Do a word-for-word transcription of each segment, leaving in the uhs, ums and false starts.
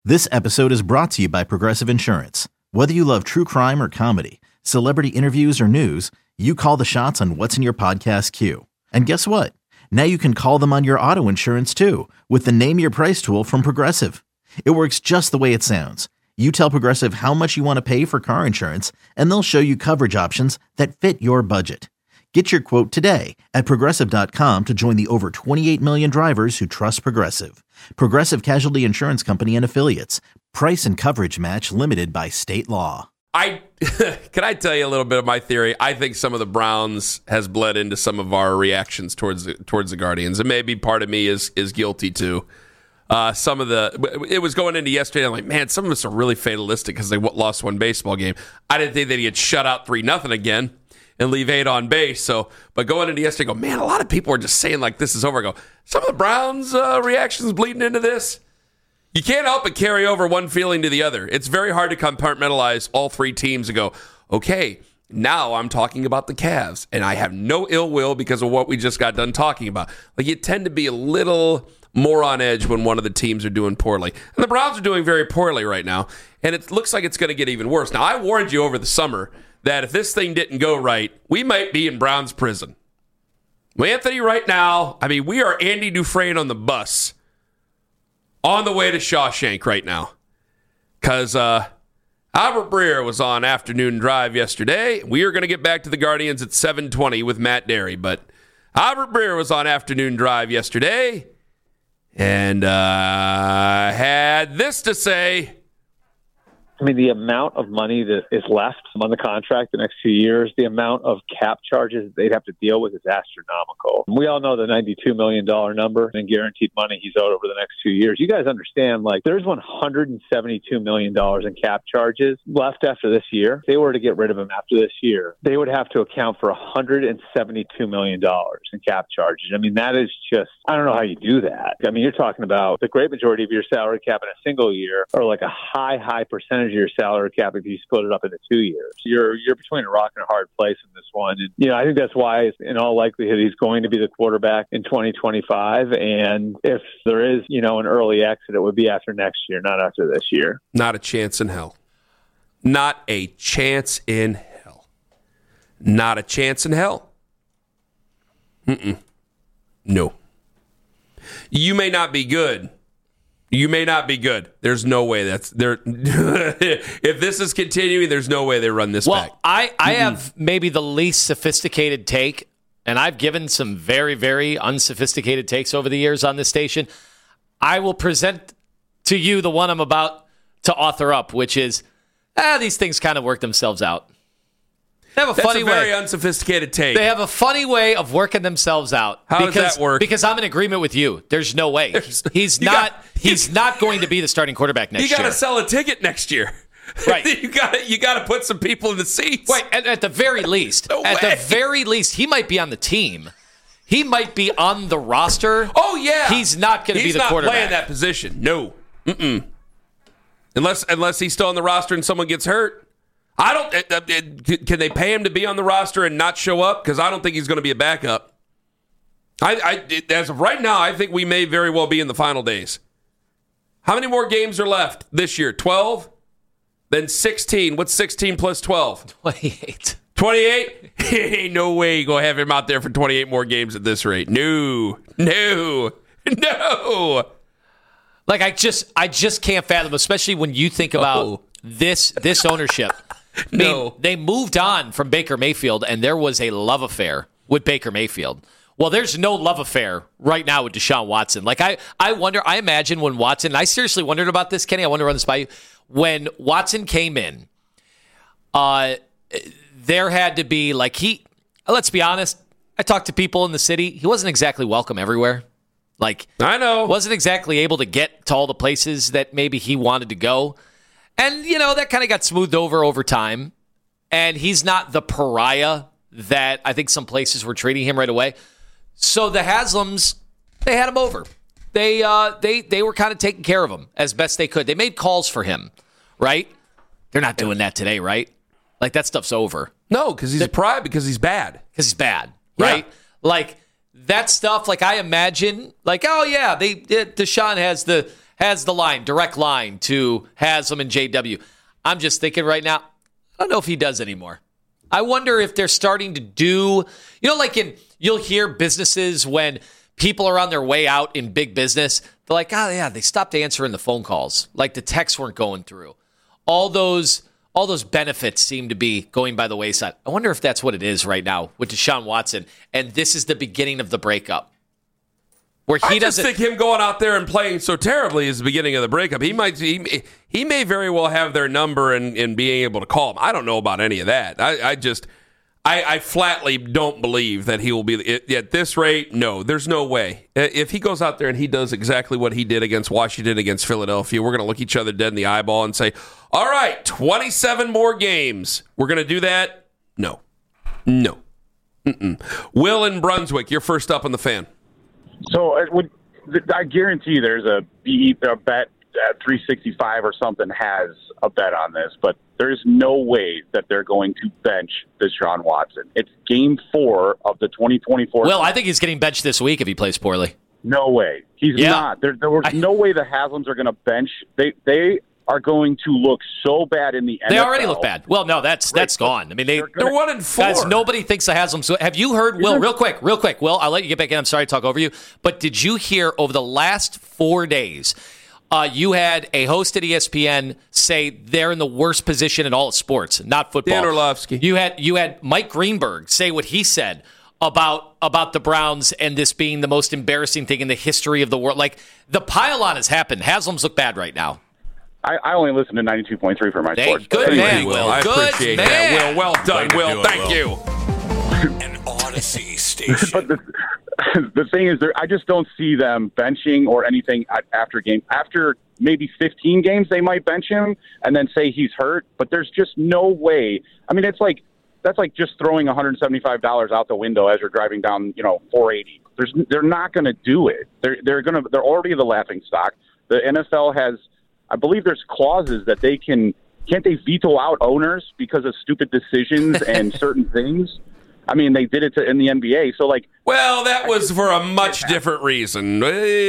This episode is brought to you by Progressive Insurance. Whether you love true crime or comedy, celebrity interviews or news, you call the shots on what's in your podcast queue. And guess what? Now you can call them on your auto insurance too with the Name Your Price tool from Progressive. It works just the way it sounds. You tell Progressive how much you want to pay for car insurance, and they'll show you coverage options that fit your budget. Get your quote today at Progressive dot com to join the over twenty-eight million drivers who trust Progressive. Progressive Casualty Insurance Company and Affiliates. Price and coverage match limited by state law. I can I tell you a little bit of my theory? I think some of the Browns has bled into some of our reactions towards the, towards the Guardians, and maybe part of me is is guilty too. Uh, some of the it was going into yesterday. I'm like, man, some of us are really fatalistic because they lost one baseball game. I didn't think they'd get shut out three nothing again and leave eight on base. So, but going into yesterday, I go, man, a lot of people are just saying like this is over. I go, some of the Browns' uh, reactions bleeding into this. You can't help but carry over one feeling to the other. It's very hard to compartmentalize all three teams and go, okay, now I'm talking about the Cavs, and I have no ill will because of what we just got done talking about. Like, you tend to be a little more on edge when one of the teams are doing poorly. And the Browns are doing very poorly right now, and it looks like it's going to get even worse. Now, I warned you over the summer that if this thing didn't go right, we might be in Browns prison. Well, Anthony, right now, I mean, we are Andy Dufresne on the bus on the way to Shawshank right now. Because uh, Albert Breer was on Afternoon Drive yesterday. We are going to get back to the Guardians at seven twenty with Matt Derry. But Albert Breer was on Afternoon Drive yesterday and uh, had this to say. I mean, the amount of money that is left on the contract the next few years, the amount of cap charges they'd have to deal with is astronomical. We all know the ninety-two million dollars number and guaranteed money he's owed over the next few years. You guys understand, like, there's one hundred seventy-two million dollars in cap charges left after this year. If they were to get rid of him after this year, they would have to account for one hundred seventy-two million dollars in cap charges. I mean, that is just, I don't know how you do that. I mean, you're talking about the great majority of your salary cap in a single year, or like a high, high percentage of your salary cap if you split it up into two years. You're you're between a rock and a hard place in this one. And, you know, I think that's why, in all likelihood, he's going to be the quarterback in twenty twenty-five. And if there is, you know, an early exit, it would be after next year, not after this year. Not a chance in hell. Not a chance in hell. Not a chance in hell. Mm-mm. No. You may not be good. You may not be good. There's no way that's there. If this is continuing, there's no way they run this well, back. I, I mm-hmm. have maybe the least sophisticated take, and I've given some very, very unsophisticated takes over the years on this station. I will present to you the one I'm about to author up, which is, ah, these things kind of work themselves out. They have a That's funny a very way. unsophisticated take. They have a funny way of working themselves out. How because, does that work? Because I'm in agreement with you. There's no way. There's, he's not. Got, he's not going to be the starting quarterback next year. You got to sell a ticket next year, right? you got you got to put some people in the seats. Right. At, at the very least, no at way. the very least, he might be on the team. He might be on the roster. Oh yeah. He's not going to be the quarterback. He's not playing that position. No. Mm-mm. Unless unless he's still on the roster and someone gets hurt. I don't. It, it, can they pay him to be on the roster and not show up? Because I don't think he's going to be a backup. I, I it, as of right now, I think we may very well be in the final days. How many more games are left this year? twelve? Then sixteen. What's sixteen plus twelve? twenty-eight. twenty-eight? Ain't no way you go have him out there for twenty-eight more games at this rate. No. No. No. Like I just, I just can't fathom, especially when you think about oh. this this ownership. No. I mean, they moved on from Baker Mayfield, and there was a love affair with Baker Mayfield. Well, there's no love affair right now with Deshaun Watson. Like, I, I wonder, I imagine when Watson, and I seriously wondered about this, Kenny, I want to run this by you. When Watson came in, uh, there had to be, like, he, let's be honest, I talked to people in the city. He wasn't exactly welcome everywhere. Like, I know. Wasn't exactly able to get to all the places that maybe he wanted to go. And, you know, that kind of got smoothed over over time. And he's not the pariah that I think some places were treating him right away. So the Haslams, they had him over. They uh, they they were kind of taking care of him as best they could. They made calls for him, right? They're not doing that today, right? Like, that stuff's over. No, because he's a pariah because he's bad. Because he's bad, right? Yeah. Like, that stuff, like, I imagine, like, oh, yeah, they Deshaun has the has the line, direct line to Haslam and J W. I'm just thinking right now, I don't know if he does anymore. I wonder if they're starting to do, you know, like in, you'll hear businesses when people are on their way out in big business, they're like, oh yeah, they stopped answering the phone calls. Like the texts weren't going through. All those all those benefits seem to be going by the wayside. I wonder if that's what it is right now with Deshaun Watson. And this is the beginning of the breakup. Where he I just doesn't think him going out there and playing so terribly is the beginning of the breakup. He might he, he may very well have their number and, and being able to call them. I don't know about any of that. I, I just I, I flatly don't believe that he will be at this rate. No, there's no way. If he goes out there and he does exactly what he did against Washington, against Philadelphia, we're going to look each other dead in the eyeball and say, all right, twenty-seven more games. We're going to do that? No. No. Mm-mm. Will in Brunswick, you're first up on the Fan. So it would, I guarantee there's a, a bet at three sixty-five or something has a bet on this, but there's no way that they're going to bench Deshaun Watson. It's game four of the twenty twenty-four. Well, I think he's getting benched this week if he plays poorly. No way. He's yeah. not. There, there was I, no way the Haslams are going to bench. They they are going to look so bad in the N F L. They already look bad. Well, no, that's that's gone. I mean, they, they're, they're one and four. Guys, nobody thinks the Haslams. Have you heard, Will, real quick, real quick, Will, I'll let you get back in. I'm sorry to talk over you. But did you hear over the last four days, uh, you had a host at E S P N say they're in the worst position in all of sports, not football. Dan Orlovsky. You had, you had Mike Greenberg say what he said about about the Browns and this being the most embarrassing thing in the history of the world. Like, the pile-on has happened. Haslams look bad right now. I, I only listen to ninety-two point three for my Thank, sports. Good anyway, man, Will. I good appreciate man. that, Will. Well done, Will. Do it, Thank Will. you. An Odyssey station. But the, the thing is, I just don't see them benching or anything after game. After maybe fifteen games, they might bench him and then say he's hurt. But there's just no way. I mean, it's like that's like just throwing one hundred seventy-five dollars out the window as you're driving down, you know, four eighty. There's, they're not going to do it. They're they're going to. They're already the laughing stock. The N F L has. I believe there's clauses that they can, can't they veto out owners because of stupid decisions and certain things? I mean, they did it to, in the N B A. So, like, well, that was for a much different reason.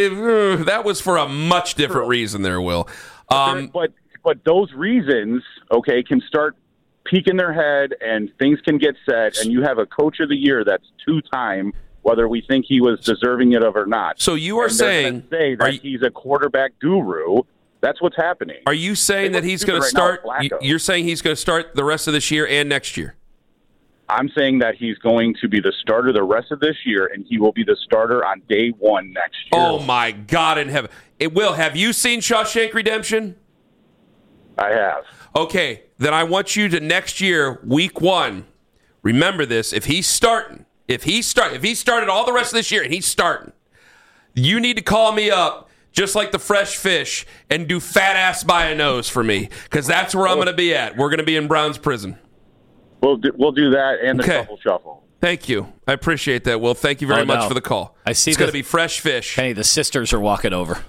That was for a much different reason there, Will. Um, but but those reasons, okay, can start peeking their head and things can get said. And you have a coach of the year that's two-time, whether we think he was deserving it of or not. So you are and saying say that you, he's a quarterback guru. That's what's happening. Are you saying that he's going to start? You're saying he's going to start the rest of this year and next year? I'm saying that he's going to be the starter the rest of this year, and he will be the starter on day one next year. Oh, my God in heaven. It will. Have you seen Shawshank Redemption? I have. Okay, then I want you to next year, week one, remember this. If he's starting, if he start, if he started all the rest of this year and he's starting, you need to call me up. Just like the fresh fish, and do fat ass by a nose for me, because that's where I'm going to be at. We're going to be in Brown's prison. We'll do, we'll do that and the okay. shuffle shuffle. Thank you. I appreciate that, Will. Thank you very oh, much no. for the call. I see. It's going to be fresh fish. Kenny, the sisters are walking over.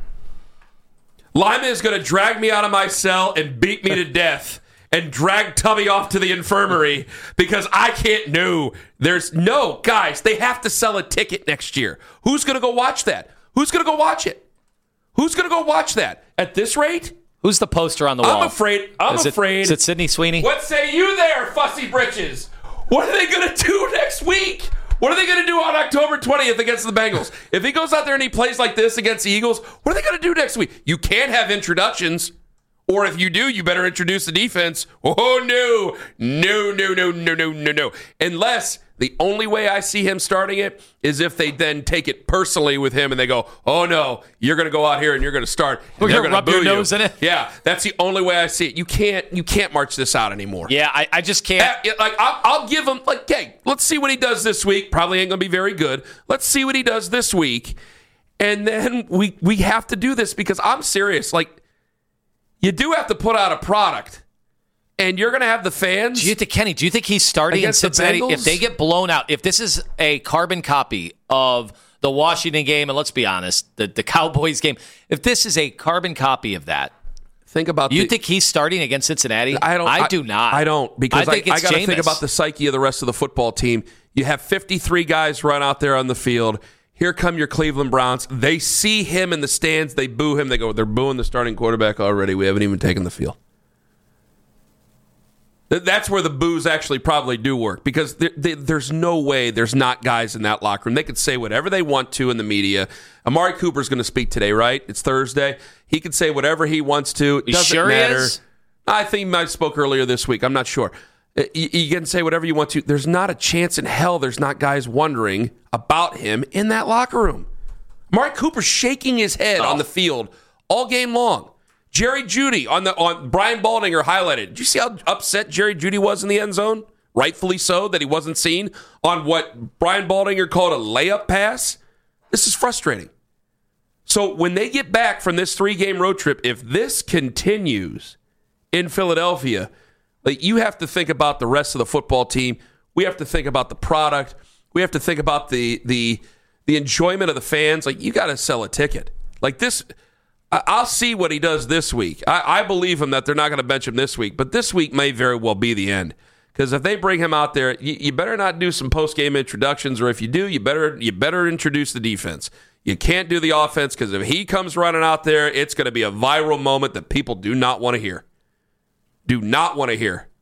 Lima is going to drag me out of my cell and beat me to death and drag Tubby off to the infirmary because I can't know. There's no, guys, they have to sell a ticket next year. Who's going to go watch that? Who's going to go watch it? Who's going to go watch that? At this rate? Who's the poster on the wall? I'm afraid. I'm is afraid. It, is it Sydney Sweeney? What say you there, fussy britches? What are they going to do next week? What are they going to do on October twentieth against the Bengals? If he goes out there and he plays like this against the Eagles, what are they going to do next week? You can't have introductions. Or if you do, you better introduce the defense. Oh, no. No, no, no, no, no, no, no. Unless the only way I see him starting it is if they then take it personally with him and they go, oh, no, you're going to go out here and you're going to start. We're going to rub your nose you. in it? Yeah, that's the only way I see it. You can't you can't march this out anymore. Yeah, I, I just can't. Uh, like I'll, I'll give him, like, okay, let's see what he does this week. Probably ain't going to be very good. Let's see what he does this week. And then we we have to do this because I'm serious. Like, you do have to put out a product, and you're going to have the fans. Do you think, Kenny, do you think he's starting in Cincinnati? If they get blown out, if this is a carbon copy of the Washington game, and let's be honest, the, the Cowboys game, if this is a carbon copy of that, think about you the, think he's starting against Cincinnati? I don't. I, I do not. I don't because I, I, I got to think about the psyche of the rest of the football team. You have fifty-three guys run out there on the field. Here come your Cleveland Browns. They see him in the stands. They boo him. They go, they're booing the starting quarterback already. We haven't even taken the field. That's where the boos actually probably do work, because there, there, there's no way there's not guys in that locker room. They could say whatever they want to in the media. Amari Cooper's going to speak today, right? It's Thursday. He could say whatever he wants to. It doesn't sure matter. He is? I think he might have spoke earlier this week. I'm not sure. You, you can say whatever you want to. There's not a chance in hell there's not guys wondering about him in that locker room. Amari Cooper's shaking his head oh. on the field all game long. Jerry Jeudy on the on Brian Baldinger highlighted. Did you see how upset Jerry Jeudy was in the end zone? Rightfully so, that he wasn't seen on what Brian Baldinger called a layup pass. This is frustrating. So when they get back from this three-game road trip, if this continues in Philadelphia, like, you have to think about the rest of the football team. We have to think about the product. We have to think about the the the enjoyment of the fans. Like, you got to sell a ticket. Like this. I'll see what he does this week. I, I believe him that they're not going to bench him this week, but this week may very well be the end. Because if they bring him out there, you, you better not do some post-game introductions, or if you do, you better you better introduce the defense. You can't do the offense, because if he comes running out there, it's going to be a viral moment that people do not want to hear. Do not want to hear.